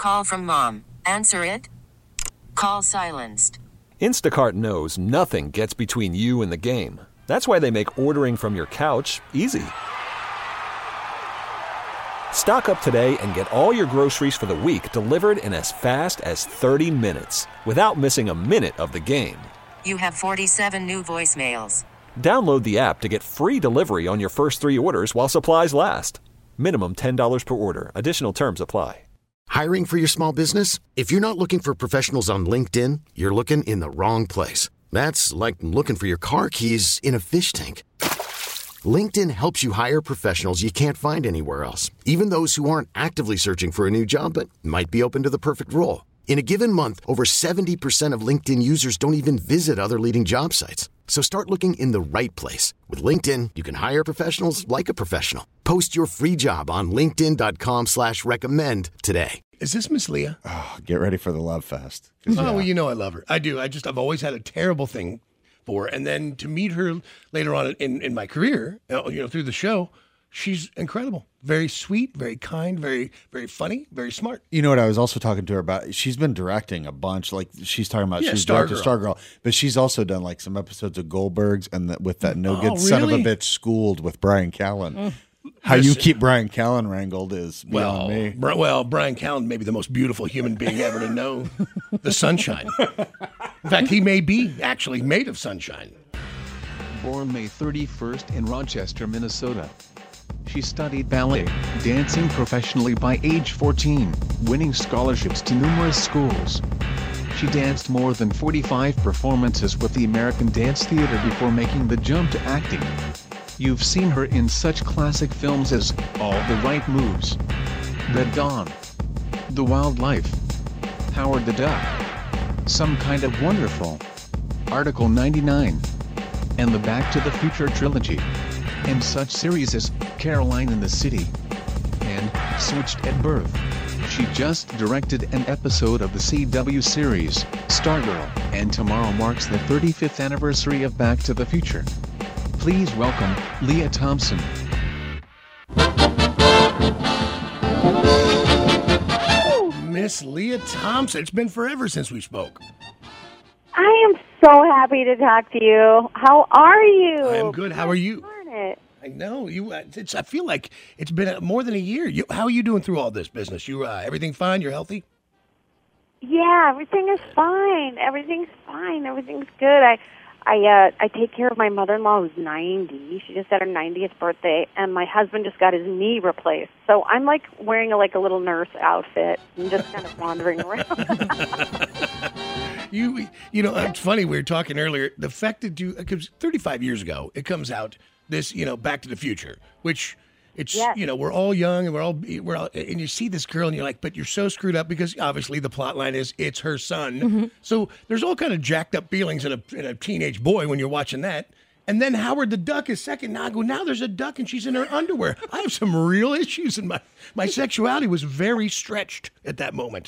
Call from mom. Answer it. Call silenced. Instacart knows nothing gets between you and the game. That's why they make ordering from your couch easy. Stock up today and get all your groceries for the week delivered in as fast as 30 minutes without missing a minute of the game. You have 47 new voicemails. Download the app to get free delivery on your first 3 orders while supplies last. Minimum $10 per order. Additional terms apply. Hiring for your small business? If you're not looking for professionals on LinkedIn, you're looking in the wrong place. That's like looking for your car keys in a fish tank. LinkedIn helps you hire professionals you can't find anywhere else, even those who aren't actively searching for a new job but might be open to the perfect role. In a given month, over 70% of LinkedIn users don't even visit other leading job sites. So start looking in the right place. With LinkedIn, you can hire professionals like a professional. Post your free job on linkedin.com/recommend today. Is this Miss Leah? Oh, get ready for the love fest. Oh, well, you know I love her. I do. I've always had a terrible thing for her. And then to meet her later on in my career, through the show, she's incredible. Very sweet, very kind, very, very funny, very smart. You know what I was also talking to her about? She's been directing a bunch. Like she's talking about, she's Stargirl. directed Stargirl, but she's also done like some episodes of Goldbergs and with that no good son of a really? bitch Schooled with Brian Callen. How you keep Brian Callen wrangled is beyond me. Brian Callen may be the most beautiful human being ever to know the sunshine. In fact, he may be actually made of sunshine. Born May 31st in Rochester, Minnesota. She studied ballet, dancing professionally by age 14, winning scholarships to numerous schools. She danced more than 45 performances with the American Dance Theater before making the jump to acting. You've seen her in such classic films as All the Right Moves, Red Dawn, The Wild Life, Howard the Duck, Some Kind of Wonderful, Article 99, and the Back to the Future trilogy, and such series as Caroline in the City and Switched at Birth. She just directed an episode of the CW series, Stargirl, and tomorrow marks the 35th anniversary of Back to the Future. Please welcome Leah Thompson. Miss Leah Thompson. It's been forever since we spoke. I am so happy to talk to you. How are you? I am good. How are you? Darn it. I know you. I feel like it's been more than a year. How are you doing through all this business? You everything fine? You're healthy? Yeah, everything is fine. Everything's fine. Everything's good. I take care of my mother-in-law who's 90. She just had her 90th birthday, and my husband just got his knee replaced. So I'm like wearing a little nurse outfit and just kind of wandering around. You know, it's funny. We were talking earlier. The fact that because 35 years ago, it comes out this, Back to the Future, which it's, Yes. we're all young and we're all, and you see this girl and you're like, but you're so screwed up because obviously the plot line is it's her son. Mm-hmm. So there's all kind of jacked up feelings in a teenage boy when you're watching that. And then Howard the Duck is second. Now I go, now there's a duck and she's in her underwear. I have some real issues and my sexuality was very stretched at that moment.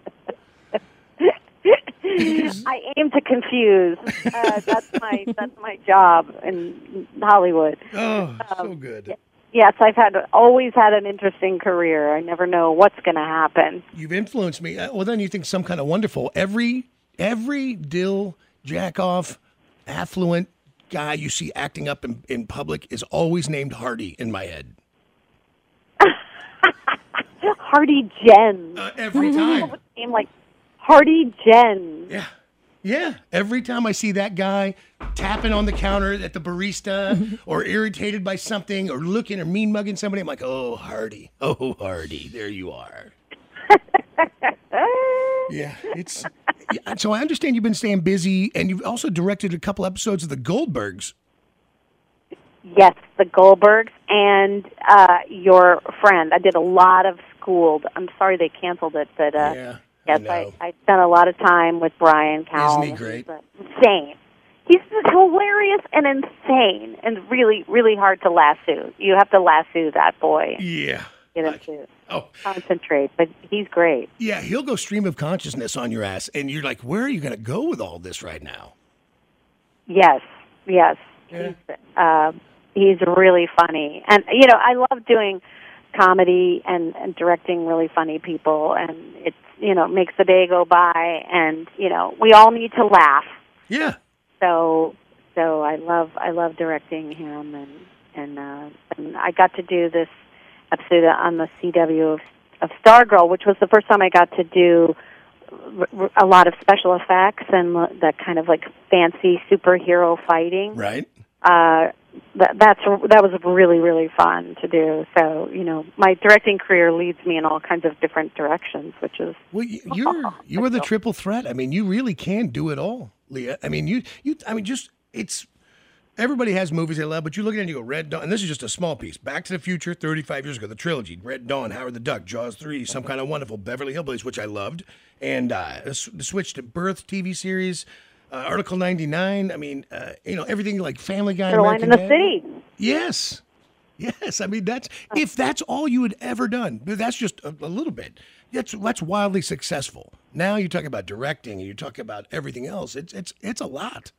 I aim to confuse. That's my job in Hollywood. Oh, so good. Yes, I've always had an interesting career. I never know what's going to happen. You've influenced me. Well, then you think Some Kind of Wonderful. Every dill, jack-off, affluent guy you see acting up in public is always named Hardy in my head. Hardy Jen. Every time. Name like Hardy Jen. Yeah. Yeah. Every time I see that guy tapping on the counter at the barista or irritated by something or looking or mean mugging somebody, I'm like, oh, Hardy. Oh, Hardy. There you are. Yeah. So I understand you've been staying busy and you've also directed a couple episodes of The Goldbergs. Yes, the Goldbergs and your friend. I did a lot of Schooled. I'm sorry they canceled it, but Yeah. yes, I I spent a lot of time with Brian Callen. Isn't he great? He's insane. He's just hilarious and insane and really, really hard to lasso. You have to lasso that boy. Yeah. Get him to concentrate, but he's great. Yeah, he'll go stream of consciousness on your ass, and you're like, where are you going to go with all this right now? Yes. Yeah. He's really funny. And, I love doing comedy and directing really funny people, and it makes the day go by, and we all need to laugh. Yeah. So I love directing him, and I got to do this episode on the CW of Stargirl, which was the first time I got to do a lot of special effects and that kind of like fancy superhero fighting. Right. That was really, really fun to do. So, my directing career leads me in all kinds of different directions, which is... Well, you are the triple threat. I mean, you really can do it all, Leah. I mean, it's... Everybody has movies they love, but you look at it and you go, Red Dawn, and this is just a small piece. Back to the Future, 35 years ago, the trilogy, Red Dawn, Howard the Duck, Jaws 3, Some Kind of Wonderful, Beverly Hillbillies, which I loved, and the switch to Birth TV series, Article 99. I mean, everything like Family Guy. Caroline in the City. Yes. I mean, if that's all you had ever done, that's just a little bit. That's wildly successful. Now you talk about directing and you talk about everything else. It's a lot.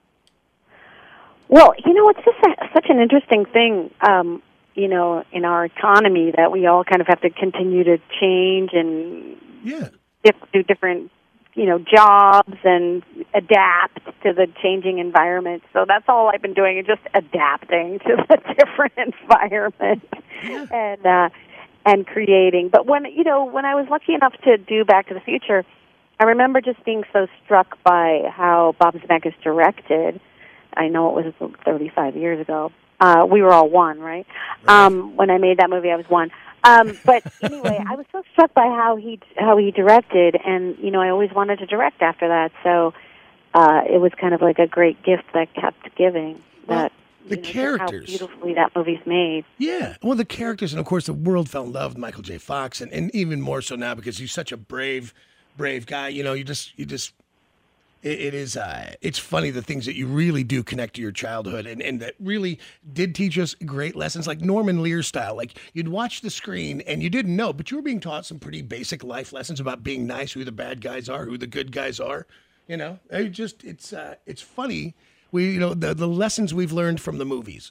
Well, it's just such an interesting thing, in our economy that we all kind of have to continue to change and do different, jobs and adapt to the changing environment. So that's all I've been doing, is just adapting to the different environment and creating. But when I was lucky enough to do Back to the Future, I remember just being so struck by how Bob Zemeckis directed. I know it was 35 years ago. We were all one, right? When I made that movie, I was one. But anyway, I was so struck by how he directed, and I always wanted to direct after that. So it was kind of like a great gift that kept giving. Well, the characters, how beautifully that movie's made. Yeah, well, the characters, and of course, the world fell in love with Michael J. Fox, and even more so now because he's such a brave guy. It's funny the things that you really do connect to your childhood and that really did teach us great lessons, like Norman Lear style. Like you'd watch the screen and you didn't know, but you were being taught some pretty basic life lessons about being nice, who the bad guys are, who the good guys are. It's funny. The lessons we've learned from the movies.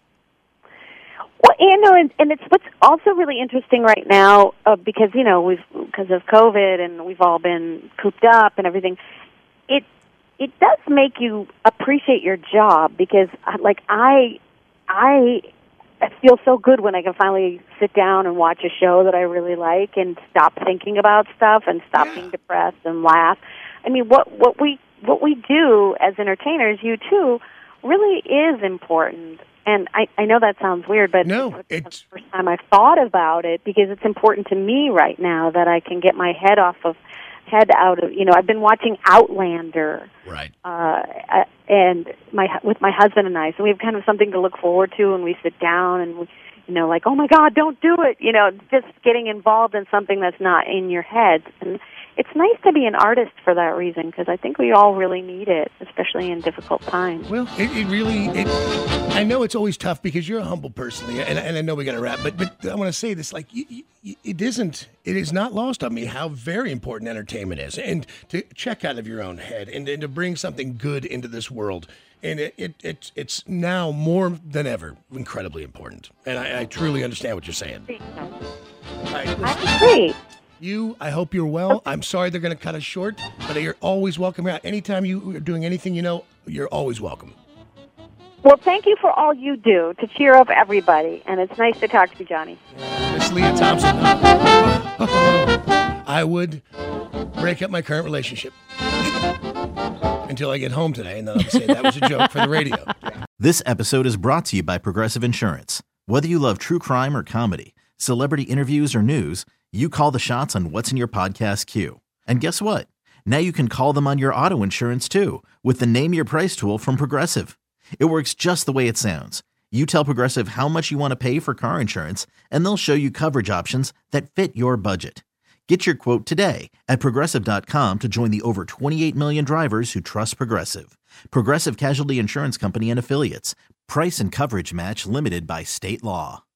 Well, and it's what's also really interesting right now because because of COVID and we've all been cooped up and everything. It does make you appreciate your job because, like, I feel so good when I can finally sit down and watch a show that I really like and stop thinking about stuff and stop being depressed and laugh. I mean, what we do as entertainers, you too, really is important. And I know that sounds weird, but it's the first time I've thought about it because it's important to me right now that I can get my head out of, I've been watching Outlander. Right. And with my husband and I, so we have kind of something to look forward to when we sit down and we, like, oh my God, don't do it. Just getting involved in something that's not in your head. And it's nice to be an artist for that reason because I think we all really need it, especially in difficult times. Well, I know it's always tough because you're a humble person, and I know we got to wrap, but I want to say this, like, it is not lost on me how very important entertainment is, and to check out of your own head and to bring something good into this world. And it's now more than ever incredibly important. And I truly understand what you're saying. I agree. I hope you're well. I'm sorry they're going to cut us short, but you're always welcome here. Anytime you are doing anything, you're always welcome. Well, thank you for all you do to cheer up everybody, and it's nice to talk to you, Johnny. Miss Leah Thompson. I would break up my current relationship until I get home today, and then I'll say that was a joke for the radio. This episode is brought to you by Progressive Insurance. Whether you love true crime or comedy, celebrity interviews or news, you call the shots on what's in your podcast queue. And guess what? Now you can call them on your auto insurance too with the Name Your Price tool from Progressive. It works just the way it sounds. You tell Progressive how much you want to pay for car insurance, and they'll show you coverage options that fit your budget. Get your quote today at Progressive.com to join the over 28 million drivers who trust Progressive. Progressive Casualty Insurance Company and Affiliates. Price and coverage match limited by state law.